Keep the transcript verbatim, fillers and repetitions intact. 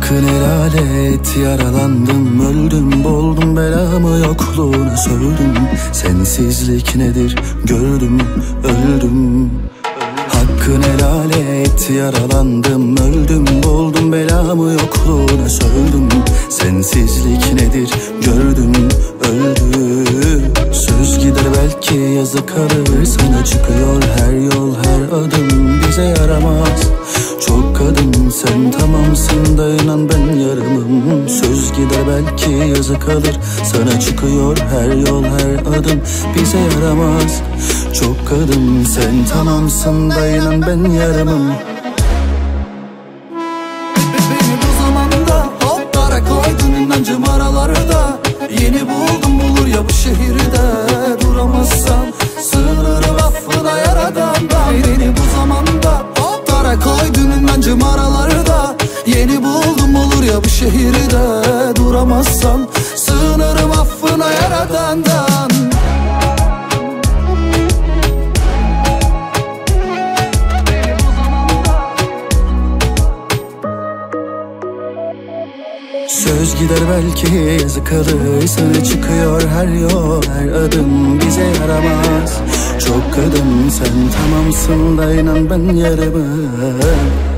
Hakkını helal et, yaralandım, öldüm, boğuldum, belamı yokluğuna sövdüm. Sensizlik nedir gördüm, öldüm. Hakkını helal et, yaralandım, öldüm, boğuldum, belamı yokluğuna sövdüm. Sensizlik nedir gördüm, öldüm. Söz gider belki yazı kalır, sana çıkıyor her yol her adım. Bize yaramaz çok kadın, sen tamamsın da inan ben yarımım. Söz gider belki yazı kalır, sana çıkıyor her yol her adım. Bize yaramaz çok kadın, sen tamamsın da inan ben yarımım. Beni bu zamanda hoplara koydun, inancım aralarda. Yeni buldum bulur ya bu şehirde, duramazsam sığınırım affına yaradandan. Beni bu zamanda hoplara koydun, inancım aralarda. Yeni buldum olur ya bu şehirde, duramazsam sığınırım affına yaradandan. Söz gider belki yazı kalır, sana çıkıyor her yol her adım. Bize yaramaz çok kadın, sen tamamsın da inan ben yarımım.